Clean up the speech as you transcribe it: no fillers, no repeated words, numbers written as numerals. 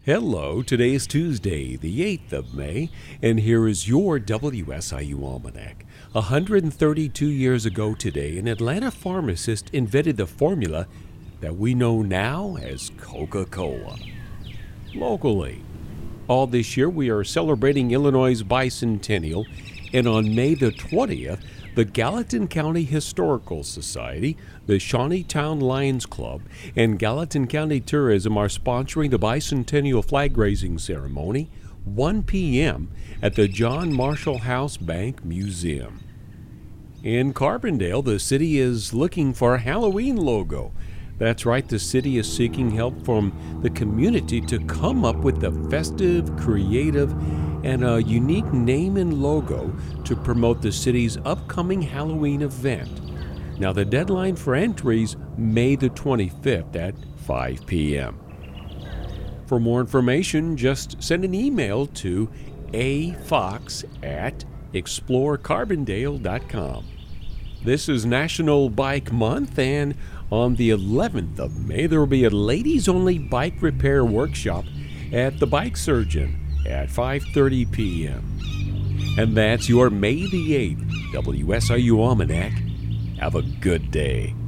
Hello, today is Tuesday, the 8th of May, and here is your WSIU Almanac. 132 years ago today, an Atlanta pharmacist invented the formula that we know now as Coca-Cola. Locally, all this year we are celebrating Illinois' bicentennial, and on May the 20th, the Gallatin County Historical Society, the Shawneetown Lions Club, and Gallatin County Tourism are sponsoring the bicentennial flag-raising ceremony, 1 p.m. at the John Marshall House Bank Museum. In Carbondale, the city is looking for a Halloween logo. That's right, the city is seeking help from the community to come up with a festive, creative, and a unique name and logo to promote the city's upcoming Halloween event. Now, the deadline for entries, May the 25th at 5 p.m. For more information, just send an email to afox@explorecarbondale.com. This is National Bike Month, and on the 11th of May, there will be a ladies-only bike repair workshop at the Bike Surgeon at 5:30 p.m. And that's your May the 8th WSIU Almanac. Have a good day.